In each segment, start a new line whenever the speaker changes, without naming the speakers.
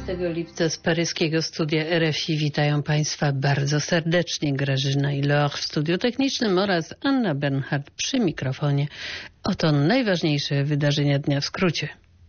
lipca z paryskiego studia RFI witają Państwa bardzo serdecznie. Grażyna Iloch w studiu technicznym oraz Anna Bernhardt przy mikrofonie. Oto najważniejsze wydarzenia dnia w skrócie.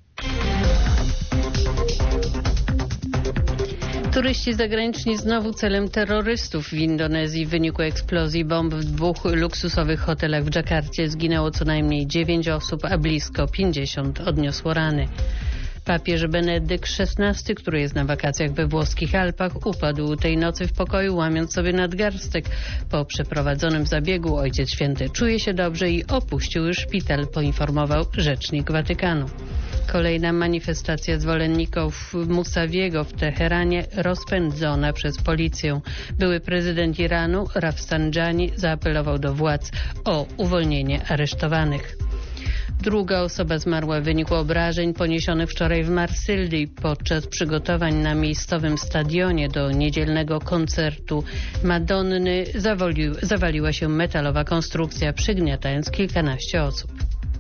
Turyści zagraniczni znowu celem terrorystów. W Indonezji w wyniku eksplozji bomb w 2 luksusowych hotelach w Dżakarcie zginęło co najmniej 9 osób, a blisko 50 odniosło rany. Papież Benedykt XVI, który jest na wakacjach we włoskich Alpach, upadł tej nocy w pokoju, łamiąc sobie nadgarstek. Po przeprowadzonym zabiegu Ojciec Święty czuje się dobrze i opuścił już szpital, poinformował rzecznik Watykanu. Kolejna manifestacja zwolenników Musawiego w Teheranie rozpędzona przez policję. Były prezydent Iranu Rafsanjani zaapelował do władz o uwolnienie aresztowanych. Druga osoba zmarła w wyniku obrażeń poniesionych wczoraj w Marsylii podczas przygotowań na miejscowym stadionie do niedzielnego koncertu Madonny. Zawaliła się metalowa konstrukcja, przygniatając kilkanaście osób.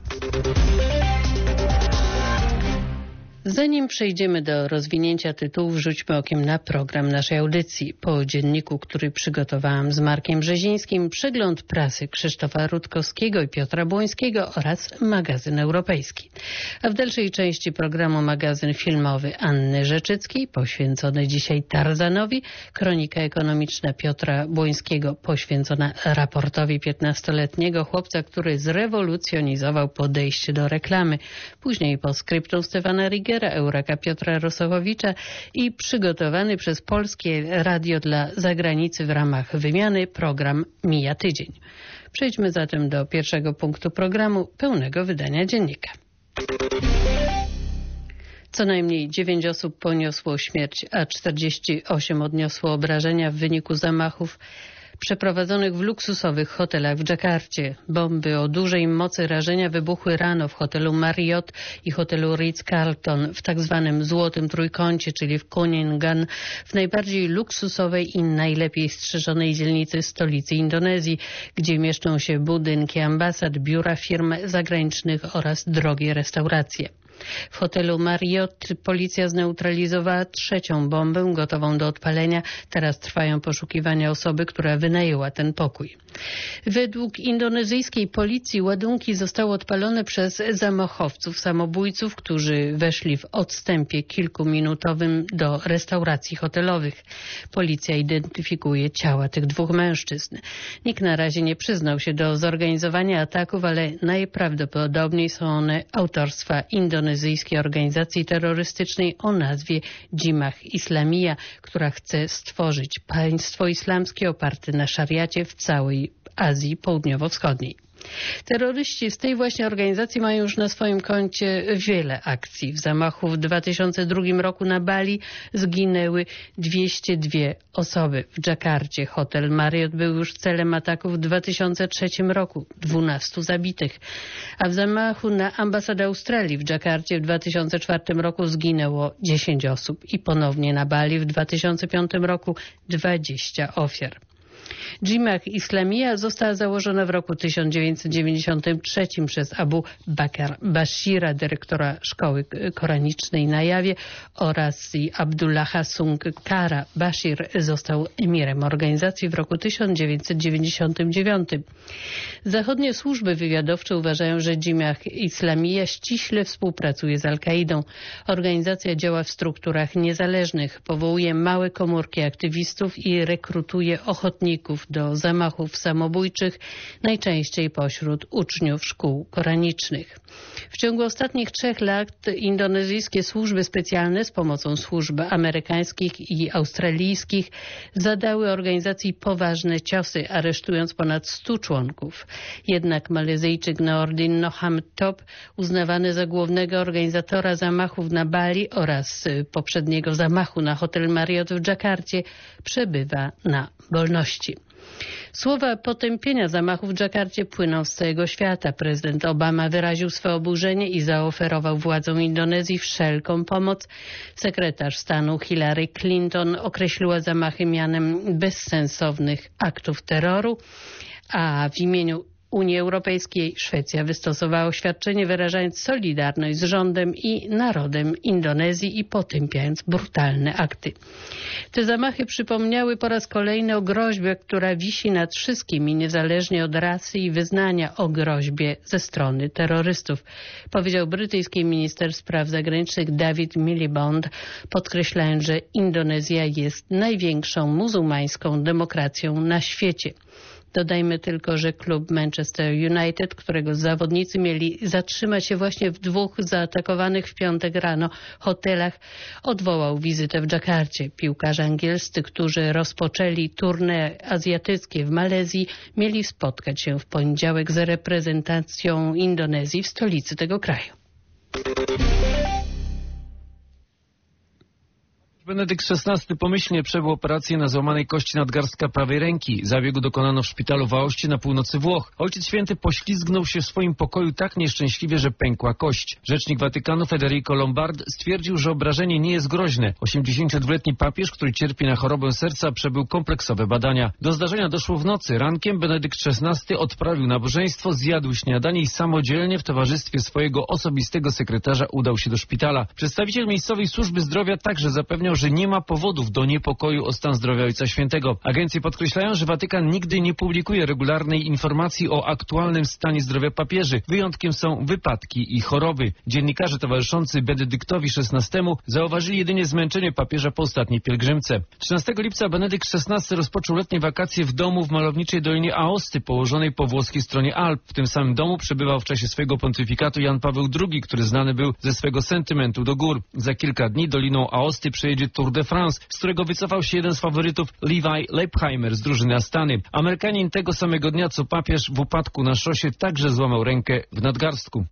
Zanim przejdziemy do rozwinięcia tytułów, rzućmy okiem na program naszej audycji. Po dzienniku, który przygotowałam z Markiem Brzezińskim, przegląd prasy Krzysztofa Rutkowskiego i Piotra Błońskiego oraz magazyn europejski. A w dalszej części programu magazyn filmowy Anny Rzeczyckiej, poświęcony dzisiaj Tarzanowi, kronika ekonomiczna Piotra Błońskiego, poświęcona raportowi 15-letniego chłopca, który zrewolucjonizował podejście do reklamy. Później po skryptum Stefana Rigera, Eureka Piotra Rosochowicza i przygotowany przez Polskie Radio dla zagranicy w ramach wymiany program Mija Tydzień. Przejdźmy zatem do pierwszego punktu programu, pełnego wydania dziennika. Co najmniej 9 osób poniosło śmierć, a 48 odniosło obrażenia w wyniku zamachów przeprowadzonych w luksusowych hotelach w Dżakarcie. Bomby o dużej mocy rażenia wybuchły rano w hotelu Marriott i hotelu Ritz-Carlton w tak zwanym Złotym Trójkącie, czyli w Kuningan, w najbardziej luksusowej i najlepiej strzeżonej dzielnicy stolicy Indonezji, gdzie mieszczą się budynki ambasad, biura firm zagranicznych oraz drogie restauracje. W hotelu Marriott policja zneutralizowała 3. bombę gotową do odpalenia. Teraz trwają poszukiwania osoby, która wynajęła ten pokój. Według indonezyjskiej policji ładunki zostały odpalone przez zamachowców samobójców, którzy weszli w odstępie kilkuminutowym do restauracji hotelowych. Policja identyfikuje ciała tych 2 mężczyzn. Nikt na razie nie przyznał się do zorganizowania ataków, ale najprawdopodobniej są one autorstwa indonezyjskiej organizacji terrorystycznej o nazwie Jemaah Islamiyah, która chce stworzyć państwo islamskie oparte na szariacie w całej Azji Południowo-Wschodniej. Terroryści z tej właśnie organizacji mają już na swoim koncie wiele akcji. W zamachu w 2002 roku na Bali zginęły 202 osoby. W Dżakarcie hotel Marriott był już celem ataku w 2003 roku. 12 zabitych. A w zamachu na ambasadę Australii w Dżakarcie w 2004 roku zginęło 10 osób. I ponownie na Bali w 2005 roku 20 ofiar. Jemaah Islamiyah została założona w roku 1993 przez Abu Bakr Bashira, dyrektora szkoły koranicznej na Jawie, oraz Abdullaha Sungkara. Bashir został emirem organizacji w roku 1999. Zachodnie służby wywiadowcze uważają, że Jemaah Islamiyah ściśle współpracuje z Al-Kaidą. Organizacja działa w strukturach niezależnych, powołuje małe komórki aktywistów i rekrutuje ochotników do zamachów samobójczych, najczęściej pośród uczniów szkół koranicznych. W ciągu ostatnich 3 lat indonezyjskie służby specjalne z pomocą służb amerykańskich i australijskich zadały organizacji poważne ciosy, aresztując ponad 100 członków. Jednak Malezyjczyk Noordin Nohamtop, uznawany za głównego organizatora zamachów na Bali oraz poprzedniego zamachu na hotel Marriott w Dżakarcie, przebywa na wolności. Słowa potępienia zamachów w Dżakarcie płyną z całego świata. Prezydent Obama wyraził swe oburzenie i zaoferował władzom Indonezji wszelką pomoc. Sekretarz stanu Hillary Clinton określiła zamachy mianem bezsensownych aktów terroru, a w imieniu Unii Europejskiej. Szwecja wystosowała oświadczenie, wyrażając solidarność z rządem i narodem Indonezji i potępiając brutalne akty. Te zamachy przypomniały po raz kolejny o groźbie, która wisi nad wszystkimi, niezależnie od rasy i wyznania, o groźbie ze strony terrorystów, powiedział brytyjski minister spraw zagranicznych David Miliband, podkreślając, że Indonezja jest największą muzułmańską demokracją na świecie. Dodajmy tylko, że klub Manchester United, którego zawodnicy mieli zatrzymać się właśnie w 2 zaatakowanych w piątek rano hotelach, odwołał wizytę w Dżakarcie. Piłkarze angielscy, którzy rozpoczęli tournée azjatyckie w Malezji, mieli spotkać się w poniedziałek z reprezentacją Indonezji w stolicy tego kraju.
Benedykt XVI pomyślnie przebył operację na złamanej kości nadgarstka prawej ręki. Zabiegu dokonano w szpitalu w Aoście na północy Włoch. Ojciec Święty poślizgnął się w swoim pokoju tak nieszczęśliwie, że pękła kość. Rzecznik Watykanu Federico Lombard stwierdził, że obrażenie nie jest groźne. 82-letni papież, który cierpi na chorobę serca, przebył kompleksowe badania. Do zdarzenia doszło w nocy. Rankiem Benedykt XVI odprawił nabożeństwo, zjadł śniadanie i samodzielnie w towarzystwie swojego osobistego sekretarza udał się do szpitala. Przedstawiciel miejscowej służby zdrowia także zapewniał, że nie ma powodów do niepokoju o stan zdrowia Ojca Świętego. Agencje podkreślają, że Watykan nigdy nie publikuje regularnej informacji o aktualnym stanie zdrowia papieży. Wyjątkiem są wypadki i choroby. Dziennikarze towarzyszący Benedyktowi XVI zauważyli jedynie zmęczenie papieża po ostatniej pielgrzymce. 13 lipca Benedykt XVI rozpoczął letnie wakacje w domu w malowniczej dolinie Aosty, położonej po włoskiej stronie Alp. W tym samym domu przebywał w czasie swojego pontyfikatu Jan Paweł II, który znany był ze swego sentymentu do gór. Za kilka dni doliną Aosty przejedzie Tour de France, z którego wycofał się jeden z faworytów Levi Leipheimer z drużyny Astany. Amerykanin tego samego dnia co papież w upadku na szosie także złamał rękę w nadgarstku.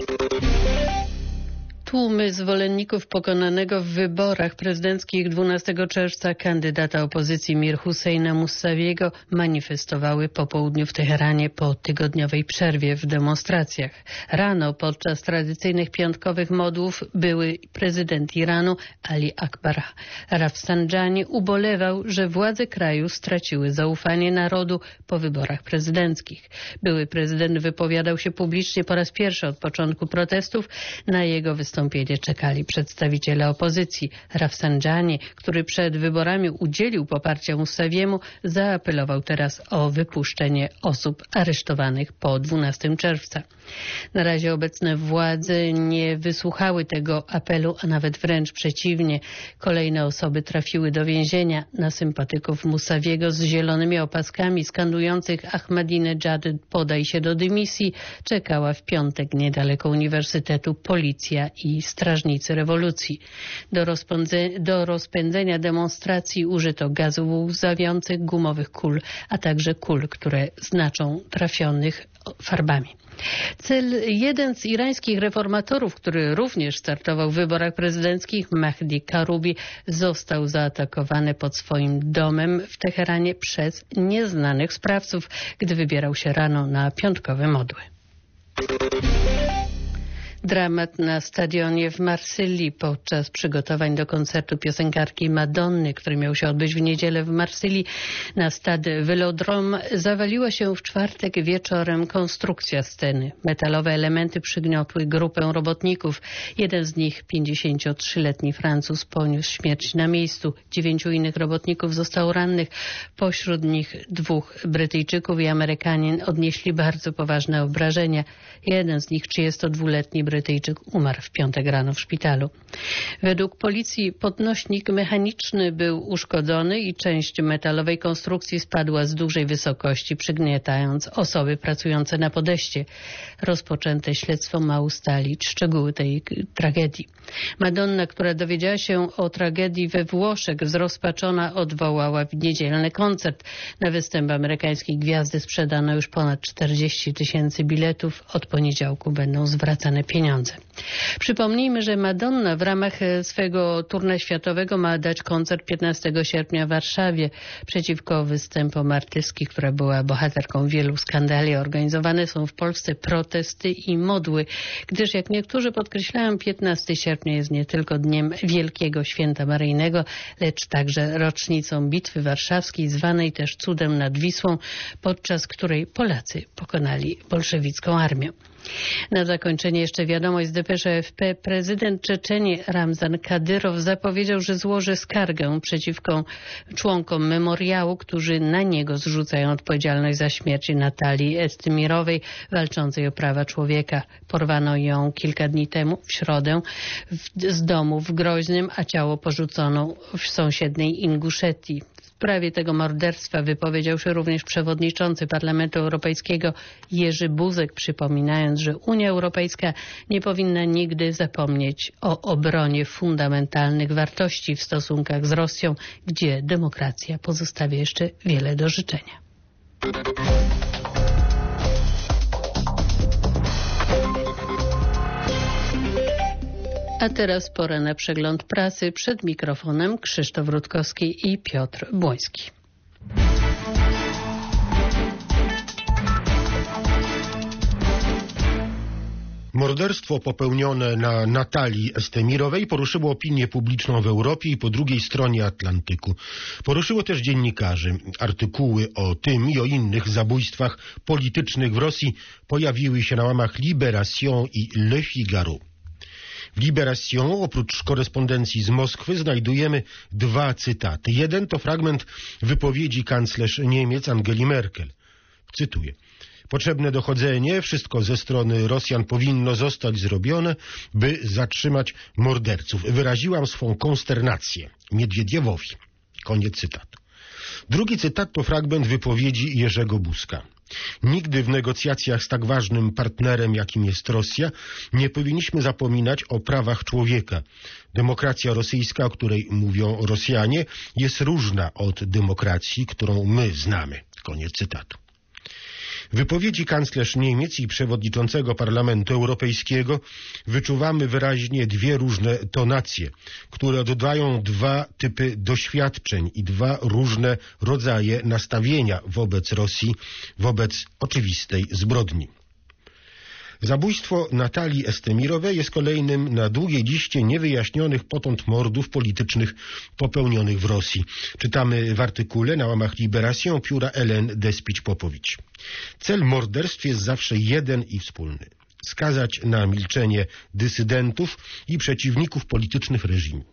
Tłumy zwolenników pokonanego w wyborach prezydenckich 12 czerwca kandydata opozycji Mir Husseina Musawiego manifestowały po południu w Teheranie po tygodniowej przerwie w demonstracjach. Rano podczas tradycyjnych piątkowych modłów były prezydent Iranu Ali Akbar Rafsanjani ubolewał, że władze kraju straciły zaufanie narodu po wyborach prezydenckich. Były prezydent wypowiadał się publicznie po raz pierwszy od początku protestów. Na jego wystąpienie czekali przedstawiciele opozycji. Rafsanjani, który przed wyborami udzielił poparcia Musawiemu, zaapelował teraz o wypuszczenie osób aresztowanych po 12 czerwca. Na razie obecne władze nie wysłuchały tego apelu, a nawet wręcz przeciwnie. Kolejne osoby trafiły do więzienia. Na sympatyków Musawiego z zielonymi opaskami skandujących Ahmadinejad podaj się do dymisji czekała w piątek niedaleko uniwersytetu policja i strażnicy rewolucji. Do rozpędzenia demonstracji użyto gazów łzawiących, gumowych kul, a także kul, które znaczą trafionych farbami. Jeden z irańskich reformatorów, który również startował w wyborach prezydenckich, Mahdi Karubi, został zaatakowany pod swoim domem w Teheranie przez nieznanych sprawców, gdy wybierał się rano na piątkowe modły. Dramat na stadionie w Marsylii podczas przygotowań do koncertu piosenkarki Madonny, który miał się odbyć w niedzielę w Marsylii na Stade Velodrome, zawaliła się w czwartek wieczorem konstrukcja sceny. Metalowe elementy przygniotły grupę robotników. Jeden z nich, 53-letni Francuz, poniósł śmierć na miejscu. 9 innych robotników zostało rannych. Pośród nich 2 Brytyjczyków i Amerykanin odnieśli bardzo poważne obrażenia. Jeden z nich, 32-letni Brytyjczyk, umarł w piątek rano w szpitalu. Według policji podnośnik mechaniczny był uszkodzony i część metalowej konstrukcji spadła z dużej wysokości, przygniatając osoby pracujące na podejście. Rozpoczęte śledztwo ma ustalić szczegóły tej tragedii. Madonna, która dowiedziała się o tragedii we Włoszech, zrozpaczona odwołała w niedzielny koncert. Na występ amerykańskiej gwiazdy sprzedano już ponad 40 000 biletów. Od poniedziałku będą zwracane pieniądze. pieniądze. Przypomnijmy, że Madonna w ramach swego tournée światowego ma dać koncert 15 sierpnia w Warszawie przeciwko występom artystki, która była bohaterką wielu skandali. Organizowane są w Polsce protesty i modły, gdyż jak niektórzy podkreślają, 15 sierpnia jest nie tylko dniem Wielkiego Święta Maryjnego, lecz także rocznicą Bitwy Warszawskiej, zwanej też Cudem nad Wisłą, podczas której Polacy pokonali bolszewicką armię. Na zakończenie jeszcze wiadomość z depeszy AFP. Prezydent Czeczenii Ramzan Kadyrow zapowiedział, że złoży skargę przeciwko członkom memoriału, którzy na niego zrzucają odpowiedzialność za śmierć Natalii Estimirowej, walczącej o prawa człowieka. Porwano ją kilka dni temu, w środę, z domu w Groźnym, a ciało porzucono w sąsiedniej Inguszetii. W sprawie tego morderstwa wypowiedział się również przewodniczący Parlamentu Europejskiego Jerzy Buzek, przypominając, że Unia Europejska nie powinna nigdy zapomnieć o obronie fundamentalnych wartości w stosunkach z Rosją, gdzie demokracja pozostawia jeszcze wiele do życzenia. A teraz pora na przegląd prasy. Przed mikrofonem Krzysztof Rutkowski i Piotr Błoński.
Morderstwo popełnione na Natalii Estemirowej poruszyło opinię publiczną w Europie i po drugiej stronie Atlantyku. Poruszyło też dziennikarzy. Artykuły o tym i o innych zabójstwach politycznych w Rosji pojawiły się na łamach Libération i Le Figaro. W Libération oprócz korespondencji z Moskwy znajdujemy dwa cytaty. Jeden to fragment wypowiedzi kanclerz Niemiec Angeli Merkel. Cytuję. Potrzebne dochodzenie, wszystko ze strony Rosjan powinno zostać zrobione, by zatrzymać morderców. Wyraziłam swą konsternację Miedwiediewowi. Koniec cytatu. Drugi cytat to fragment wypowiedzi Jerzego Buzka. Nigdy w negocjacjach z tak ważnym partnerem, jakim jest Rosja, nie powinniśmy zapominać o prawach człowieka. Demokracja rosyjska, o której mówią Rosjanie, jest różna od demokracji, którą my znamy. Koniec cytatu. W wypowiedzi kanclerz Niemiec i przewodniczącego Parlamentu Europejskiego wyczuwamy wyraźnie dwie różne tonacje, które oddają dwa typy doświadczeń i dwa różne rodzaje nastawienia wobec Rosji, wobec oczywistej zbrodni. Zabójstwo Natalii Estemirowej jest kolejnym na długiej liście niewyjaśnionych potąd mordów politycznych popełnionych w Rosji. Czytamy w artykule na łamach Libération pióra Ellen Despić-Popowicz. Cel morderstw jest zawsze jeden i wspólny. Skazać na milczenie dysydentów i przeciwników politycznych reżimu.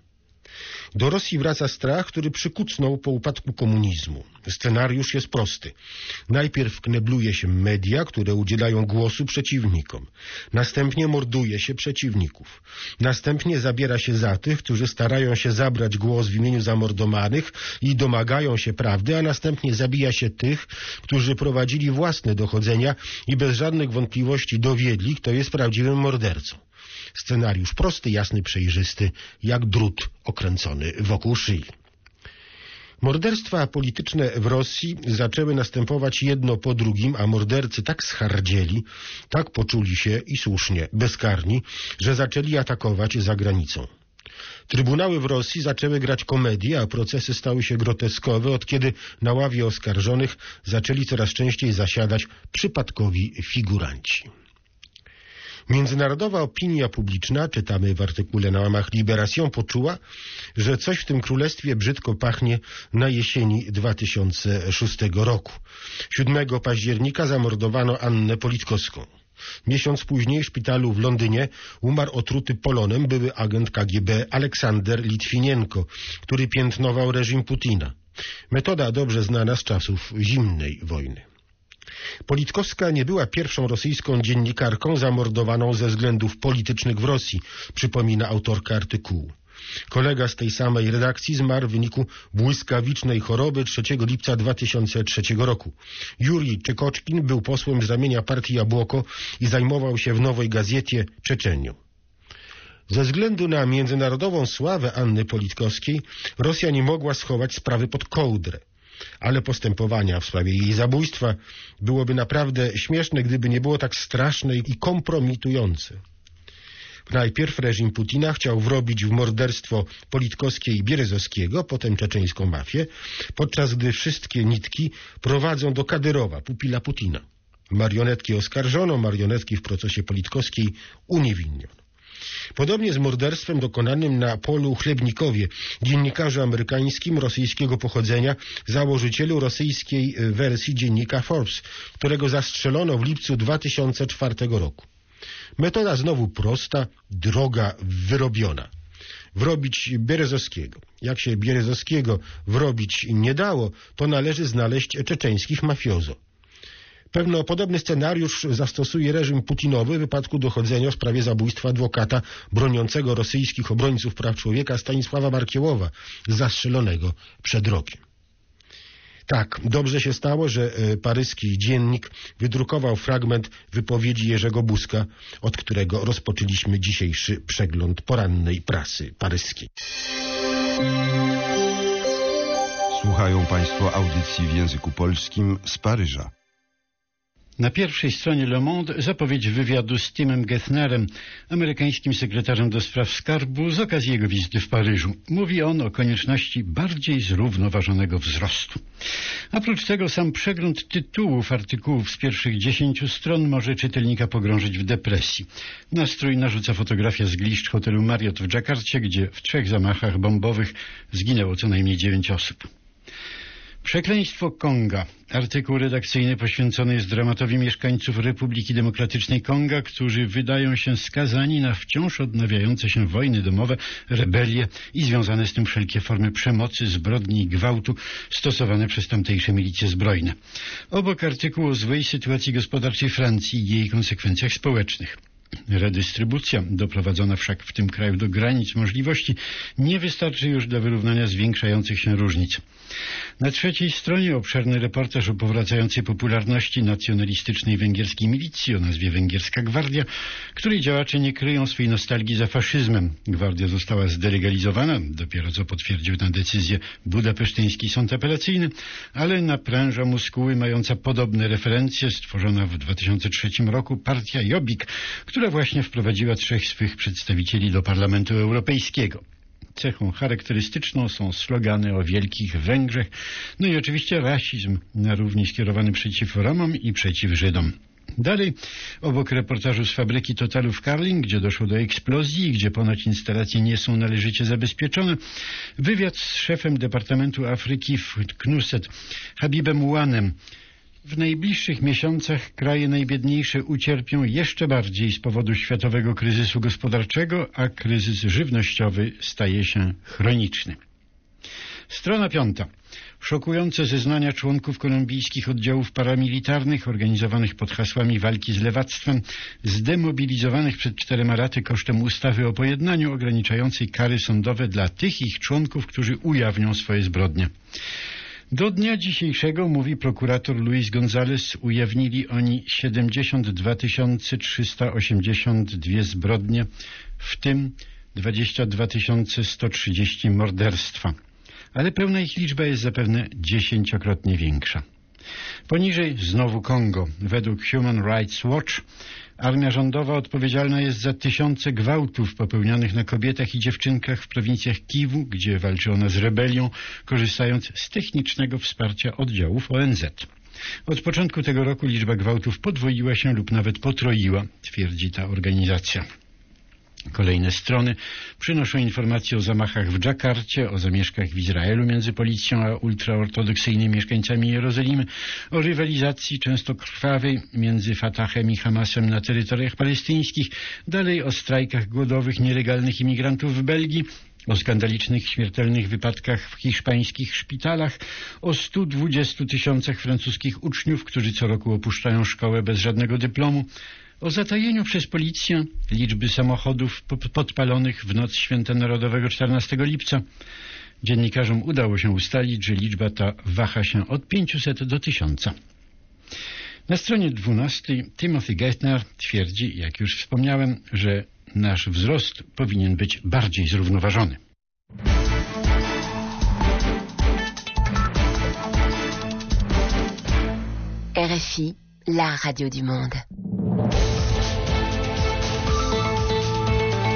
Do Rosji wraca strach, który przykucnął po upadku komunizmu. Scenariusz jest prosty. Najpierw knebluje się media, które udzielają głosu przeciwnikom. Następnie morduje się przeciwników. Następnie zabiera się za tych, którzy starają się zabrać głos w imieniu zamordowanych i domagają się prawdy, a następnie zabija się tych, którzy prowadzili własne dochodzenia i bez żadnych wątpliwości dowiedli, kto jest prawdziwym mordercą. Scenariusz prosty, jasny, przejrzysty, jak drut okręcony wokół szyi. Morderstwa polityczne w Rosji zaczęły następować jedno po drugim, a mordercy tak schardzieli, tak poczuli się i słusznie bezkarni, że zaczęli atakować za granicą. Trybunały w Rosji zaczęły grać komedię, a procesy stały się groteskowe, od kiedy na ławie oskarżonych zaczęli coraz częściej zasiadać przypadkowi figuranci. Międzynarodowa opinia publiczna, czytamy w artykule na łamach Libération, poczuła, że coś w tym królestwie brzydko pachnie na jesieni 2006 roku. 7 października zamordowano Annę Politkowską. Miesiąc później w szpitalu w Londynie umarł otruty polonem były agent KGB Aleksander Litwinienko, który piętnował reżim Putina. Metoda dobrze znana z czasów zimnej wojny. Politkowska nie była pierwszą rosyjską dziennikarką zamordowaną ze względów politycznych w Rosji, przypomina autorka artykułu. Kolega z tej samej redakcji zmarł w wyniku błyskawicznej choroby 3 lipca 2003 roku. Jurij Czekoczkin był posłem z ramienia partii Jabłoko i zajmował się w Nowej Gaziecie Czeczenią. Ze względu na międzynarodową sławę Anny Politkowskiej Rosja nie mogła schować sprawy pod kołdrę. Ale postępowania w sprawie jej zabójstwa byłoby naprawdę śmieszne, gdyby nie było tak straszne i kompromitujące. Najpierw reżim Putina chciał wrobić w morderstwo Politkowskie i Bierezowskiego, potem czeczeńską mafię, podczas gdy wszystkie nitki prowadzą do Kadyrowa, pupila Putina. Marionetki oskarżono, marionetki w procesie Politkowskiej uniewinniono. Podobnie z morderstwem dokonanym na polu Chlebnikowie, dziennikarzu amerykańskim rosyjskiego pochodzenia, założycielu rosyjskiej wersji dziennika Forbes, którego zastrzelono w lipcu 2004 roku. Metoda znowu prosta, droga, wyrobiona. Wrobić Bierezowskiego. Jak się Bierezowskiego wrobić nie dało, to należy znaleźć czeczeńskich mafiozo. Podobny scenariusz zastosuje reżim Putinowy w wypadku dochodzenia w sprawie zabójstwa adwokata broniącego rosyjskich obrońców praw człowieka Stanisława Markiełowa, zastrzelonego przed rokiem. Tak, dobrze się stało, że paryski dziennik wydrukował fragment wypowiedzi Jerzego Buzka, od którego rozpoczęliśmy dzisiejszy przegląd porannej prasy paryskiej.
Słuchają Państwo audycji w języku polskim z Paryża.
Na pierwszej stronie Le Monde zapowiedź wywiadu z Timem Gethnerem, amerykańskim sekretarzem do spraw skarbu, z okazji jego wizyty w Paryżu. Mówi on o konieczności bardziej zrównoważonego wzrostu. Oprócz tego sam przegląd tytułów artykułów z pierwszych 10 stron może czytelnika pogrążyć w depresji. Nastrój narzuca fotografia z gliszcz hotelu Marriott w Dżakarcie, gdzie w 3 zamachach bombowych zginęło co najmniej 9 osób. Przekleństwo Konga. Artykuł redakcyjny poświęcony jest dramatowi mieszkańców Republiki Demokratycznej Konga, którzy wydają się skazani na wciąż odnawiające się wojny domowe, rebelie i związane z tym wszelkie formy przemocy, zbrodni i gwałtu stosowane przez tamtejsze milicje zbrojne. Obok artykułu o złej sytuacji gospodarczej Francji i jej konsekwencjach społecznych. Redystrybucja, doprowadzona wszak w tym kraju do granic możliwości, nie wystarczy już dla wyrównania zwiększających się różnic. Na 3 stronie obszerny reportaż o powracającej popularności nacjonalistycznej węgierskiej milicji o nazwie Węgierska Gwardia, której działacze nie kryją swej nostalgii za faszyzmem. Gwardia została zdelegalizowana, dopiero co potwierdził tę decyzję budapesztyński sąd apelacyjny, ale napręża muskuły mająca podobne referencje stworzona w 2003 roku partia Jobbik, która właśnie wprowadziła 3 swych przedstawicieli do Parlamentu Europejskiego. Cechą charakterystyczną są slogany o wielkich Węgrzech, no i oczywiście rasizm na równi skierowany przeciw Romom i przeciw Żydom. Dalej, obok reportażu z fabryki Totalu w Karlin, gdzie doszło do eksplozji i gdzie ponoć instalacje nie są należycie zabezpieczone, wywiad z szefem Departamentu Afryki w Knuset, Habibem Łanem. W najbliższych miesiącach kraje najbiedniejsze ucierpią jeszcze bardziej z powodu światowego kryzysu gospodarczego, a kryzys żywnościowy staje się chroniczny. Strona 5. Szokujące zeznania członków kolumbijskich oddziałów paramilitarnych organizowanych pod hasłami walki z lewactwem, zdemobilizowanych przed 4 laty kosztem ustawy o pojednaniu ograniczającej kary sądowe dla tych ich członków, którzy ujawnią swoje zbrodnie. Do dnia dzisiejszego, mówi prokurator Luis González, ujawnili oni 72 382 zbrodnie, w tym 22 130 morderstwa. Ale pełna ich liczba jest zapewne 10-krotnie większa. Poniżej znowu Kongo. Według Human Rights Watch armia rządowa odpowiedzialna jest za 1000 gwałtów popełnianych na kobietach i dziewczynkach w prowincjach Kiwu, gdzie walczy ona z rebelią, korzystając z technicznego wsparcia oddziałów ONZ. Od początku tego roku liczba gwałtów podwoiła się lub nawet potroiła, twierdzi ta organizacja. Kolejne strony przynoszą informacje o zamachach w Dżakarcie, o zamieszkach w Izraelu między policją a ultraortodoksyjnymi mieszkańcami Jerozolimy, o rywalizacji często krwawej między Fatahem i Hamasem na terytoriach palestyńskich, dalej o strajkach głodowych nielegalnych imigrantów w Belgii, o skandalicznych, śmiertelnych wypadkach w hiszpańskich szpitalach, o 120 000 francuskich uczniów, którzy co roku opuszczają szkołę bez żadnego dyplomu, o zatajeniu przez policję liczby samochodów podpalonych w noc Święta Narodowego 14 lipca. Dziennikarzom udało się ustalić, że liczba ta waha się od 500 do 1000. Na stronie 12 Timothy Geithner twierdzi, jak już wspomniałem, że nasz wzrost powinien być bardziej zrównoważony.
RFI, la radio du monde.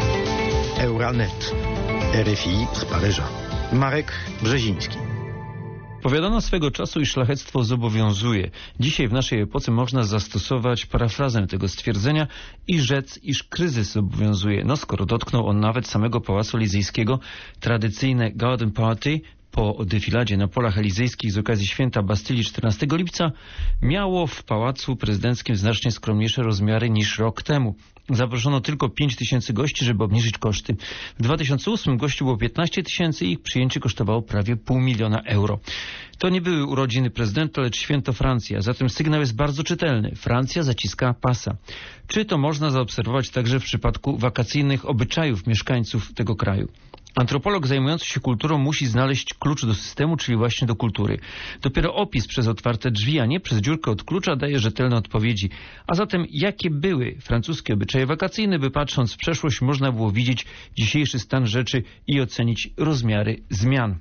Euranet. RFI z Paryża. Marek Brzeziński.
Powiadano swego czasu, iż szlachectwo zobowiązuje. Dzisiaj w naszej epoce można zastosować parafrazę tego stwierdzenia i rzec, iż kryzys zobowiązuje. No skoro dotknął on nawet samego Pałacu Elizyjskiego, tradycyjne Garden Party po defiladzie na polach elizejskich z okazji święta Bastylii 14 lipca miało w Pałacu Prezydenckim znacznie skromniejsze rozmiary niż rok temu. Zaproszono tylko 5 000 gości, żeby obniżyć koszty. W 2008 gości było 15 000 i ich przyjęcie kosztowało prawie $500 000. To nie były urodziny prezydenta, lecz święto Francji, a zatem sygnał jest bardzo czytelny. Francja zaciska pasa. Czy to można zaobserwować także w przypadku wakacyjnych obyczajów mieszkańców tego kraju? Antropolog zajmujący się kulturą musi znaleźć klucz do systemu, czyli właśnie do kultury. Dopiero opis przez otwarte drzwi, a nie przez dziurkę od klucza daje rzetelne odpowiedzi. A zatem jakie były francuskie obyczaje wakacyjne, by patrząc w przeszłość można było widzieć dzisiejszy stan rzeczy i ocenić rozmiary zmian.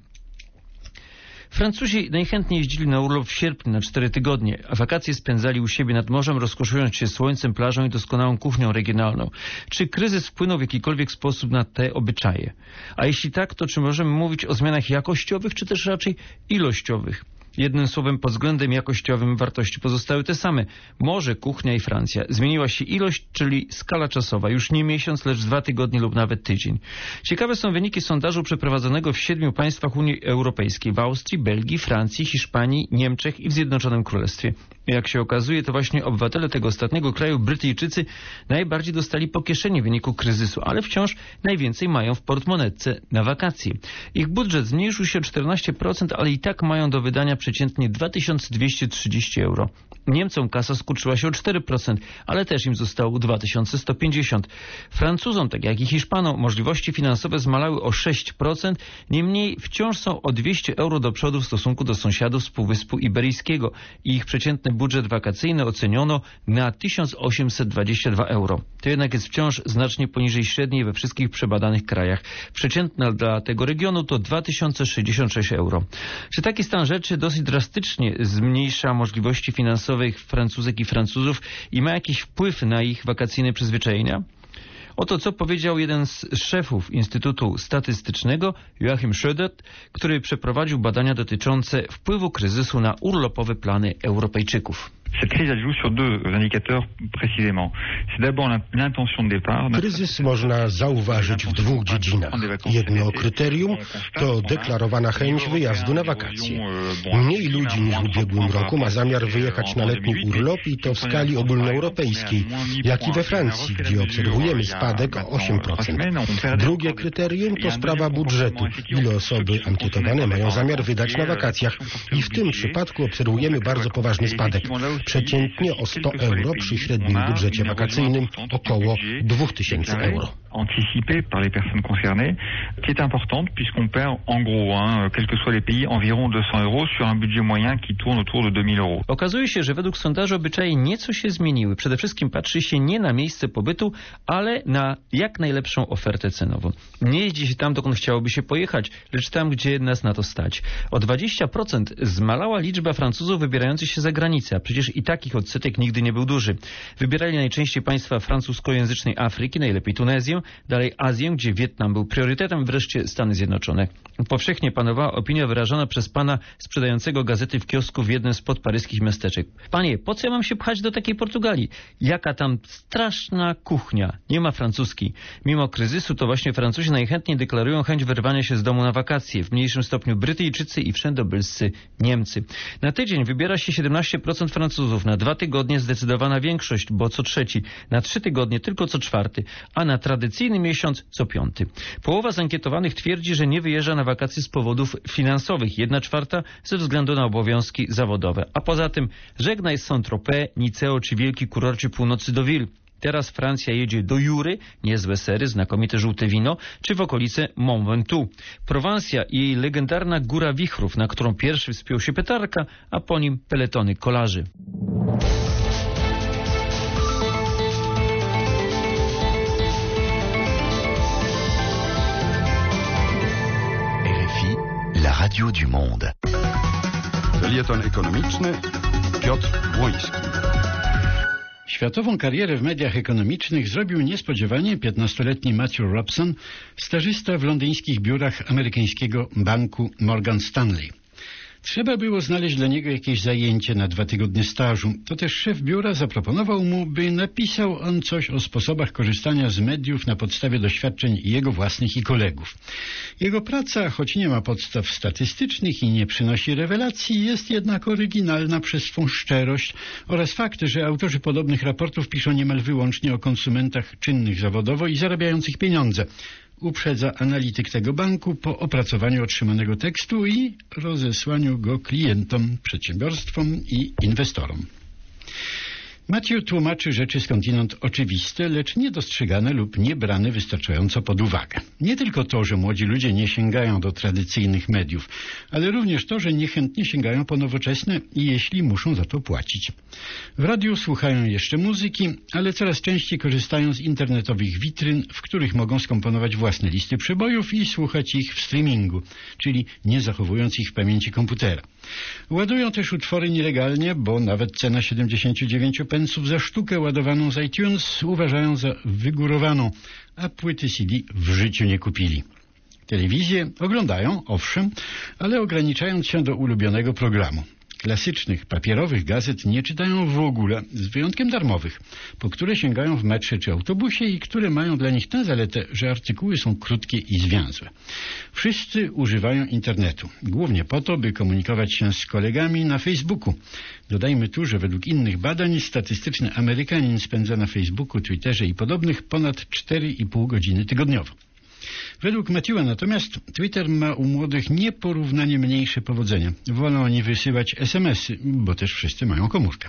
Francuzi najchętniej jeździli na urlop w sierpniu na 4 tygodnie, a wakacje spędzali u siebie nad morzem, rozkoszując się słońcem, plażą i doskonałą kuchnią regionalną. Czy kryzys wpłynął w jakikolwiek sposób na te obyczaje? A jeśli tak, to czy możemy mówić o zmianach jakościowych, czy też raczej ilościowych? Jednym słowem, pod względem jakościowym wartości pozostały te same. Morze, kuchnia i Francja. Zmieniła się ilość, czyli skala czasowa. Już nie miesiąc, lecz 2 tygodnie lub nawet tydzień. Ciekawe są wyniki sondażu przeprowadzonego w 7 państwach Unii Europejskiej. W Austrii, Belgii, Francji, Hiszpanii, Niemczech i w Zjednoczonym Królestwie. Jak się okazuje, to właśnie obywatele tego ostatniego kraju, Brytyjczycy, najbardziej dostali po kieszeni w wyniku kryzysu, ale wciąż najwięcej mają w portmonetce na wakacje. Ich budżet zmniejszył się o 14%, ale i tak mają do wydania przeciętnie 2230 €. Niemcom kasa skurczyła się o 4%, ale też im zostało 2150. Francuzom, tak jak i Hiszpanom, możliwości finansowe zmalały o 6%, niemniej wciąż są o 200 € do przodu w stosunku do sąsiadów z Półwyspu Iberyjskiego i ich przeciętny budżet wakacyjny oceniono na 1822 €. To jednak jest wciąż znacznie poniżej średniej we wszystkich przebadanych krajach. Przeciętna dla tego regionu to 2066 €. Czy taki stan rzeczy dosyć drastycznie zmniejsza możliwości finansowych Francuzek i Francuzów i ma jakiś wpływ na ich wakacyjne przyzwyczajenia? Oto co powiedział jeden z szefów Instytutu Statystycznego, Joachim Schröder, który przeprowadził badania dotyczące wpływu kryzysu na urlopowe plany Europejczyków.
Kryzys można zauważyć w 2 dziedzinach. Jedno kryterium to deklarowana chęć wyjazdu na wakacje. Mniej ludzi niż w ubiegłym roku ma zamiar wyjechać na letni urlop i to w skali ogólnoeuropejskiej, jak i we Francji, gdzie obserwujemy spadek o 8%. Drugie kryterium to sprawa budżetu. Ile osoby ankietowane mają zamiar wydać na wakacjach i w tym przypadku obserwujemy bardzo poważny spadek. Przeciętnie o 100 € przy średnim budżecie wakacyjnym około 2000 €.
Anticipée par les personnes concernées, qui est importante puisqu'on perd en gros, quels que soient les pays, environ 200 € sur un budget moyen qui tourne autour de 2000 €.
Okazuje się, że według sondażu obyczaje nieco się zmieniły. Przede wszystkim patrzy się nie na miejsce pobytu, ale na jak najlepszą ofertę cenową. Nie jeździ się tam, dokąd chciałoby się pojechać, lecz tam, gdzie nas na to stać. O 20% zmalała liczba Francuzów wybierających się za granicę, a przecież i takich odsetek nigdy nie był duży. Wybierali najczęściej państwa francuskojęzycznej Afryki, najlepiej Tunezję, dalej Azję, gdzie Wietnam był priorytetem, wreszcie Stany Zjednoczone. Powszechnie panowała opinia wyrażona przez pana sprzedającego gazety w kiosku w jednym z podparyskich miasteczek. Panie, po co ja mam się pchać do takiej Portugalii? Jaka tam straszna kuchnia. Nie ma francuskiej. Mimo kryzysu to właśnie Francuzi najchętniej deklarują chęć wyrwania się z domu na wakacje. W mniejszym stopniu Brytyjczycy i wszędobylscy Niemcy. Na tydzień wybiera się 17% Francuzów, na 2 tygodnie zdecydowana większość, bo co trzeci, na 3 tygodnie tylko co 4, a na tradycyjny miesiąc co 5. Połowa z ankietowanych twierdzi, że nie wyjeżdża na wakacje z powodów finansowych, 1/4 ze względu na obowiązki zawodowe. A poza tym żegnaj Saint-Tropez, Niceo czy wielki kurorcie północy Deauville. Teraz Francja jedzie do Jury, niezłe sery, znakomite żółte wino, czy w okolice Mont Ventoux. Prowansja i jej legendarna Góra Wichrów, na którą pierwszy wspiął się Petarka, a po nim peletony kolarzy.
RFI, la radio du monde.
Felieton ekonomiczny Piotr Błoński.
Światową karierę w mediach ekonomicznych zrobił niespodziewanie 15-letni Matthew Robson, stażysta w londyńskich biurach amerykańskiego banku Morgan Stanley. Trzeba było znaleźć dla niego jakieś zajęcie na 2 tygodnie stażu. To też szef biura zaproponował mu, by napisał on coś o sposobach korzystania z mediów na podstawie doświadczeń jego własnych i kolegów. Jego praca, choć nie ma podstaw statystycznych i nie przynosi rewelacji, jest jednak oryginalna przez swą szczerość oraz fakt, że autorzy podobnych raportów piszą niemal wyłącznie o konsumentach czynnych zawodowo i zarabiających pieniądze. Uprzedza analityk tego banku po opracowaniu otrzymanego tekstu i rozesłaniu go klientom, przedsiębiorstwom i inwestorom. Matthew tłumaczy rzeczy skądinąd oczywiste, lecz niedostrzegane lub niebrane wystarczająco pod uwagę. Nie tylko to, że młodzi ludzie nie sięgają do tradycyjnych mediów, ale również to, że niechętnie sięgają po nowoczesne i jeśli muszą za to płacić. W radiu słuchają jeszcze muzyki, ale coraz częściej korzystają z internetowych witryn, w których mogą skomponować własne listy przebojów i słuchać ich w streamingu, czyli nie zachowując ich w pamięci komputera. Ładują też utwory nielegalnie, bo nawet cena 79 pensów za sztukę ładowaną z iTunes uważają za wygórowaną, a płyty CD w życiu nie kupili. Telewizję oglądają, owszem, ale ograniczając się do ulubionego programu. Klasycznych, papierowych gazet nie czytają w ogóle, z wyjątkiem darmowych, po które sięgają w metrze czy autobusie i które mają dla nich tę zaletę, że artykuły są krótkie i zwięzłe. Wszyscy używają internetu, głównie po to, by komunikować się z kolegami na Facebooku. Dodajmy tu, że według innych badań statystyczny Amerykanin spędza na Facebooku, Twitterze i podobnych ponad 4,5 godziny tygodniowo. Według Matthewa natomiast Twitter ma u młodych nieporównanie mniejsze powodzenie. Wolą oni wysyłać SMS-y, bo też wszyscy mają komórkę.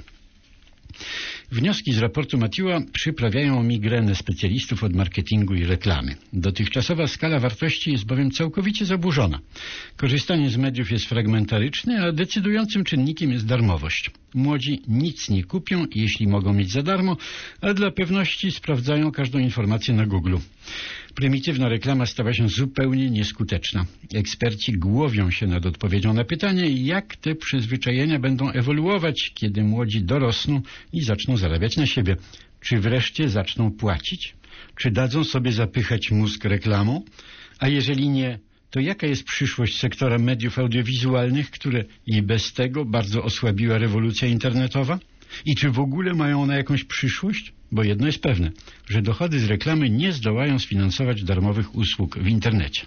Wnioski z raportu Matthewa przyprawiają migrenę specjalistów od marketingu i reklamy. Dotychczasowa skala wartości jest bowiem całkowicie zaburzona. Korzystanie z mediów jest fragmentaryczne, a decydującym czynnikiem jest darmowość. Młodzi nic nie kupią, jeśli mogą mieć za darmo, a dla pewności sprawdzają każdą informację na Google. Prymitywna reklama stała się zupełnie nieskuteczna. Eksperci głowią się nad odpowiedzią na pytanie, jak te przyzwyczajenia będą ewoluować, kiedy młodzi dorosną i zaczną zarabiać na siebie. Czy wreszcie zaczną płacić? Czy dadzą sobie zapychać mózg reklamą? A jeżeli nie, to jaka jest przyszłość sektora mediów audiowizualnych, które i bez tego bardzo osłabiła rewolucja internetowa? I czy w ogóle mają one jakąś przyszłość? Bo jedno jest pewne, że dochody z reklamy nie zdołają sfinansować darmowych usług w internecie.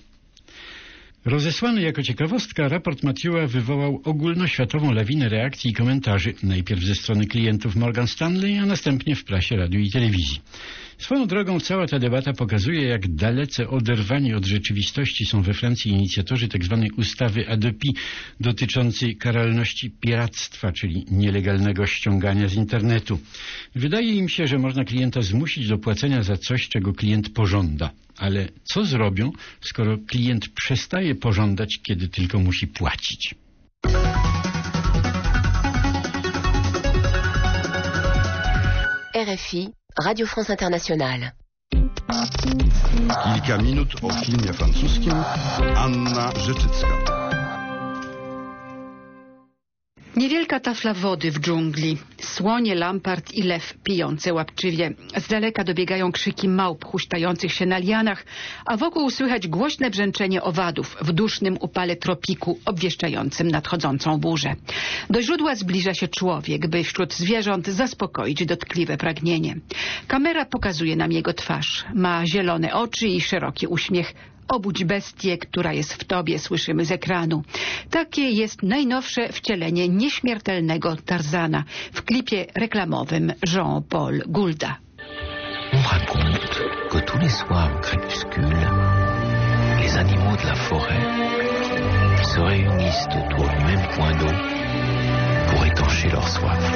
Rozesłany jako ciekawostka, raport Matthewa wywołał ogólnoświatową lawinę reakcji i komentarzy, najpierw ze strony klientów Morgan Stanley, a następnie w prasie, radiu i telewizji. Swoją drogą cała ta debata pokazuje, jak dalece oderwani od rzeczywistości są we Francji inicjatorzy tzw. ustawy Hadopi dotyczącej karalności piractwa, czyli nielegalnego ściągania z internetu. Wydaje im się, że można klienta zmusić do płacenia za coś, czego klient pożąda. Ale co zrobią, skoro klient przestaje pożądać, kiedy tylko musi płacić?
RFI, Radio France Internationale.
Kilka minut o filmie francuskim. Anna Rzeczycka.
Niewielka tafla wody w dżungli. Słonie, lampart i lew pijące łapczywie. Z daleka dobiegają krzyki małp huśtających się na lianach, a wokół słychać głośne brzęczenie owadów w dusznym upale tropiku obwieszczającym nadchodzącą burzę. Do źródła zbliża się człowiek, by wśród zwierząt zaspokoić dotkliwe pragnienie. Kamera pokazuje nam jego twarz. Ma zielone oczy i szeroki uśmiech. Obudź bestię, która jest w tobie, słyszymy z ekranu. Takie jest najnowsze wcielenie nieśmiertelnego Tarzana w klipie reklamowym Jean-Paul Goulda.
On raconte que tous les soirs au crépuscule, les animaux de la forêt se réunissent autour du même point d'eau pour étancher leur soif.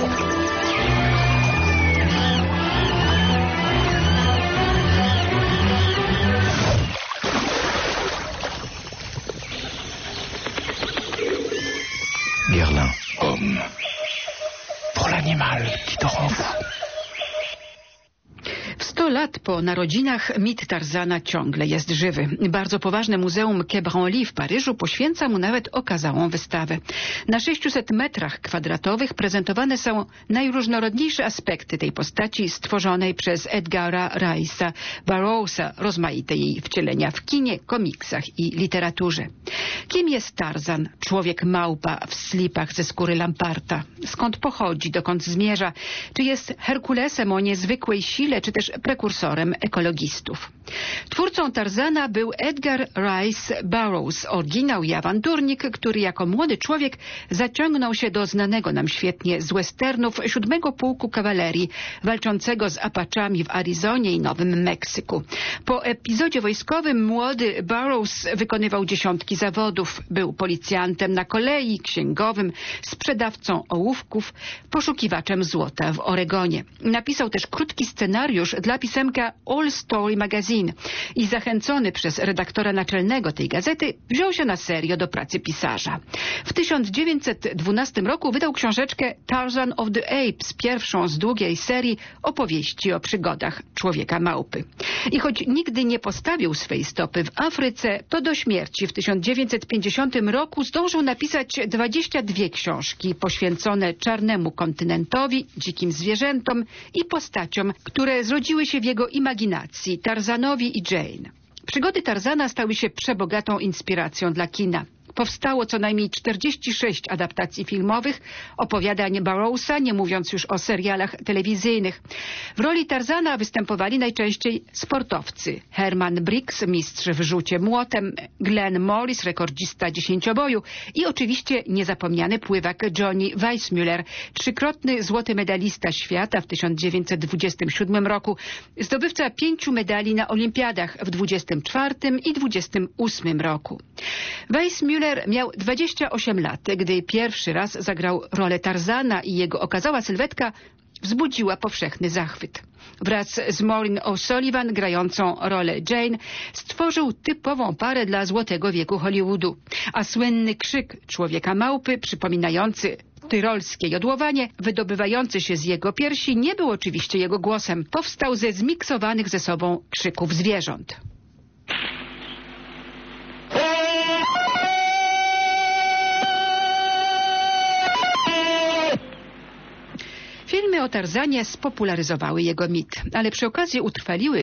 Guerlain, homme, pour l'animal qui te rend fou.
W 100 100 lat po narodzinach mit Tarzana ciągle jest żywy. Bardzo poważne Muzeum Quai Branly w Paryżu poświęca mu nawet okazałą wystawę. Na 600 metrach kwadratowych prezentowane są najróżnorodniejsze aspekty tej postaci stworzonej przez Edgara Rice'a Burroughsa, rozmaite jej wcielenia w kinie, komiksach i literaturze. Kim jest Tarzan, człowiek małpa w slipach ze skóry lamparta? Skąd pochodzi, dokąd zmierza? Czy jest Herkulesem o niezwykłej sile, czy też prekursorem ekologistów? Twórcą Tarzana był Edgar Rice Burroughs, oryginał i awanturnik, który jako młody człowiek zaciągnął się do znanego nam świetnie z westernów 7. Pułku Kawalerii, walczącego z Apachami w Arizonie i Nowym Meksyku. Po epizodzie wojskowym młody Burroughs wykonywał dziesiątki zawodów. Był policjantem na kolei, księgowym, sprzedawcą ołówków, poszukiwaczem złota w Oregonie. Napisał też krótki scenariusz dla pisemka All Story Magazine i zachęcony przez redaktora naczelnego tej gazety wziął się na serio do pracy pisarza. W 1912 roku wydał książeczkę Tarzan of the Apes, pierwszą z długiej serii opowieści o przygodach człowieka małpy. I choć nigdy nie postawił swej stopy w Afryce, to do śmierci w 1950 roku zdążył napisać 22 książki poświęcone czarnemu kontynentowi, dzikim zwierzętom i postaciom, które zrodziły się w jego imaginacji, Tarzanowi i Jane. Przygody Tarzana stały się przebogatą inspiracją dla kina. Powstało co najmniej 46 adaptacji filmowych, opowiadań Burroughsa, nie mówiąc już o serialach telewizyjnych. W roli Tarzana występowali najczęściej sportowcy. Herman Briggs, mistrz w rzucie młotem, Glenn Morris, rekordzista dziesięcioboju i oczywiście niezapomniany pływak Johnny Weissmuller, trzykrotny złoty medalista świata w 1927 roku, zdobywca 5 medali na olimpiadach w 24 i 28 roku. Weissmuller miał 28 lat, gdy pierwszy raz zagrał rolę Tarzana i jego okazała sylwetka wzbudziła powszechny zachwyt. Wraz z Maureen O'Sullivan, grającą rolę Jane, stworzył typową parę dla złotego wieku Hollywoodu. A słynny krzyk człowieka małpy, przypominający tyrolskie jodłowanie, wydobywający się z jego piersi, nie był oczywiście jego głosem. Powstał ze zmiksowanych ze sobą krzyków zwierząt. Filmy o Tarzanie spopularyzowały jego mit, ale przy okazji utrwaliły